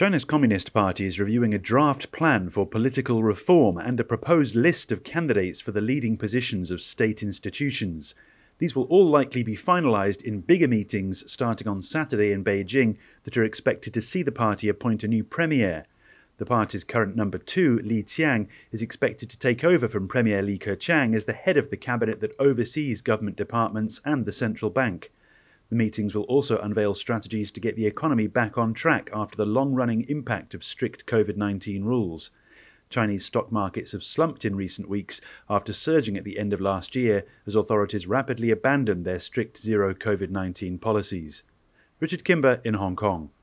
China's Communist Party is reviewing a draft plan for political reform and a proposed list of candidates for the leading positions of state institutions. These will all likely be finalised in bigger meetings starting on Saturday in Beijing that are expected to see the party appoint a new premier. The party's current number 2, Li Qiang, is expected to take over from Premier Li Keqiang as the head of the cabinet that oversees government departments and the central bank. The meetings will also unveil strategies to get the economy back on track after the long-running impact of strict COVID-19 rules. Chinese stock markets have slumped in recent weeks after surging at the end of last year as authorities rapidly abandoned their strict zero COVID-19 policies. Richard Kimber in Hong Kong.